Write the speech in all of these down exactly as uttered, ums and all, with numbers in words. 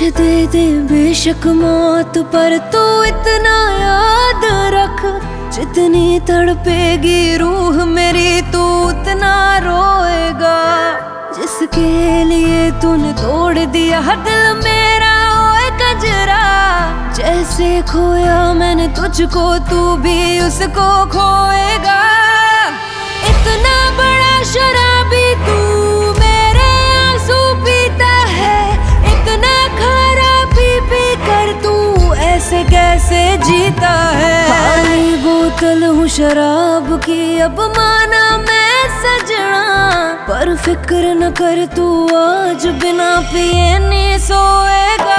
मुझे दे दे बेशक मौत, पर तू इतना याद रख, जितनी तड़पेगी रूह मेरी तू उतना रोएगा। जिसके लिए तूने तोड़ दिया दिल मेरा ओए कजरा, जैसे खोया मैंने तुझको तू भी उसको खोएगा। इतना बड़ा शराबी तू मेरे आंसू पीता है, इतना खारा पी पी कर तू ऐसे कैसे जीता है। खाली बोतल हूँ शराब की अब माना मैं सजना, पर फिक्र न कर तू आज बिना पिए नहीं सोएगा।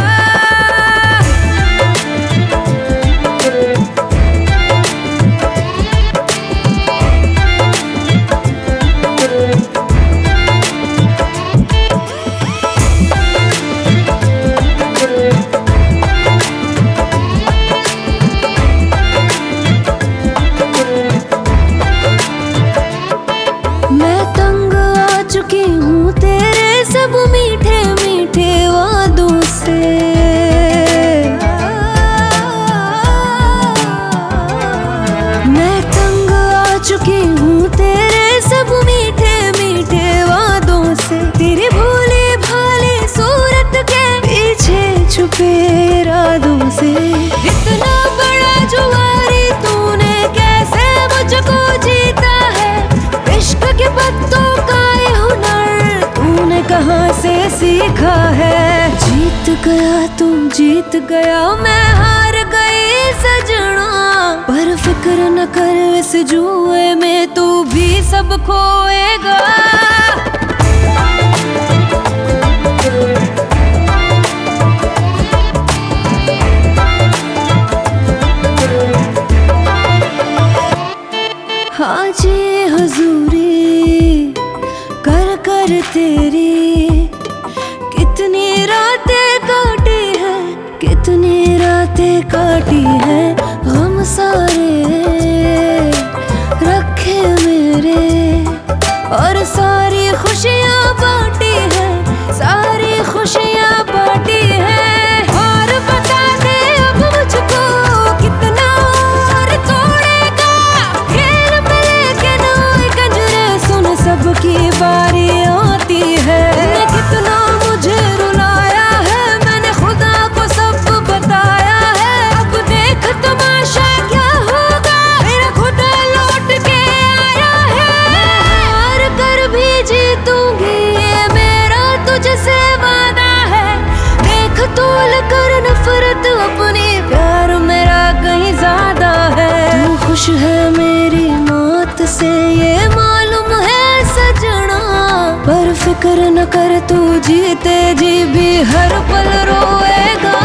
चुकी हूँ तेरे सब मीठे मीठे वादों से, मैं तंग आ चुकी हूँ तेरे सब मीठे मीठे वादों से। तेरी भोली भाली सूरत के पीछे छुपे इरादों से। इतना बड़ा जुआरी तूने कैसे मुझको जीता है, इश्क के पत्तों का कहाँ से सीखा है। जीत गया तुम जीत गया मैं हार गई सजना, पर फिक्र न कर इस जुए में तू भी सब खोएगा। हाँ जी हुजूरी कर कर तेरी कितनी रातें काटी है, कितनी रातें काटी है। गम सारे रखे मेरे और सारी खुशियाँ बांटी है, सारी खुशियाँ बांटी है। और बता दे अब मुझको कितना और तोड़ेगा, खेल में लेके नए कंजरे सुन सबकी बारी आती है। कितना मुझे रुलाया है मैंने खुदा को सब बताया है, अब देख तमाशा क्या होगा मेरा खुदा लौट के आया है। हार कर भी जीतूंगी ये मेरा तुझसे वादा है, देख तोल कर नफरत अपनी प्यार मेरा कहीं ज्यादा है। तू खुश है मेरी मौत से ये मालूम है सजना, पर फिक्र न कर तू जीते जी भी हर पल रोएगा।